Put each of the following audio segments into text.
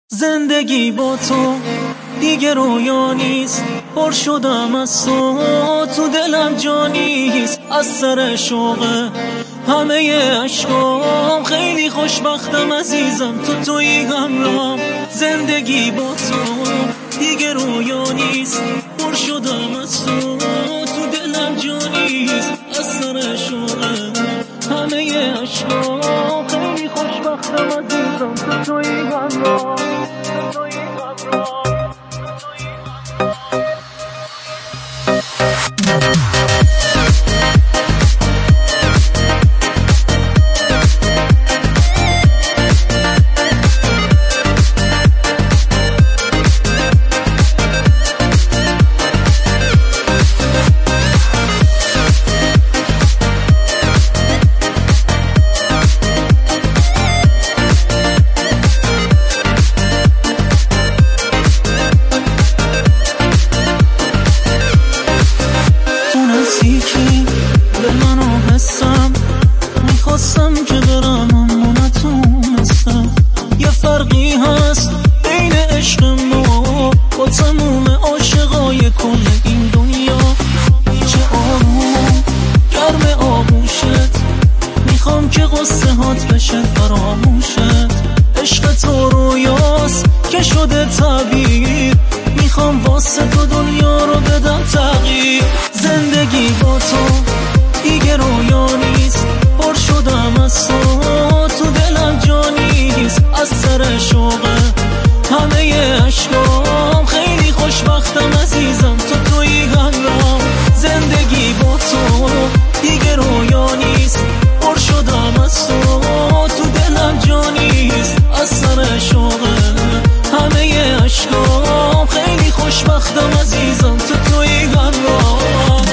زندگی با تو دیگه رویا نیست، پر شدم از تو دلم جا نیست. از سر شوق همه عشقام خیلی خوشبختم عزیزم، تویی همراهم. زندگی با تو دیگه رویا نیست، پر شدم از تو دلم جا نیست. از سر شوق همه عشقام خیلی خوشبختم عزیزم، تویی همراهم. به منو حسم میخواستم که برم اما نتونستم. یه فرقی هست بین عشق ما با تموم عاشقای کل این دنیا. چه آروم گرم آغوشت، میخوام که قصه هات بشه فراموشت. عشق تو رویاست که شده تعبیر، میخوام واسه تو دنیا رو بدم تغییر. زندگی با تو دیگه رویا نیست، پر شدم از تو دلم جا نیست. از سر شوق همه عشقام خیلی خوشبختم عزیزم، تویی همراهم. زندگی با تو دیگه رویا نیست، پر شدم از تو دلم جا نیست. از سر شوق همه عشقام خیلی خوشبختم عزیزم، تویی همراهم.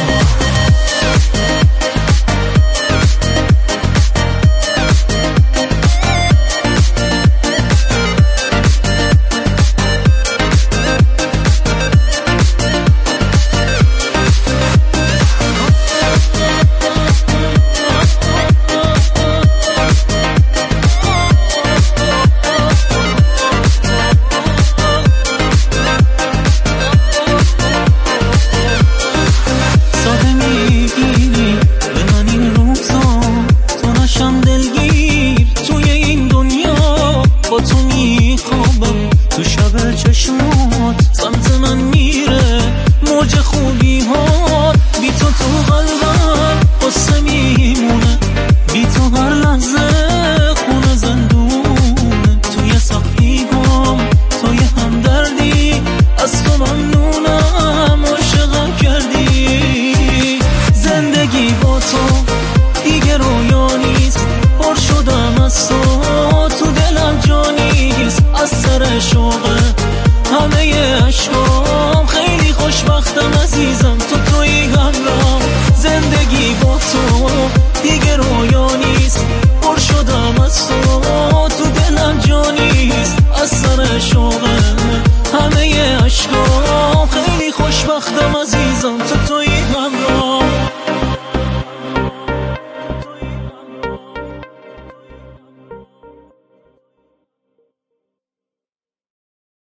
با تو میخوابم تو شب چشمات، سمت من میره موج خوبی ها. بی تو قلبم قصه میمونه، بی تو هر لحظه خونه زندونه. توی سختی هم توی همدردی، از تو ممنونم عاشقم کردی. زندگی با تو دیگه رویا نیست، پر شدم از تو دلم جا نیست. از سر شوق همه عشقام خیلی خوشبختم عزیزم، تویی همراهم. زندگی با تو دیگه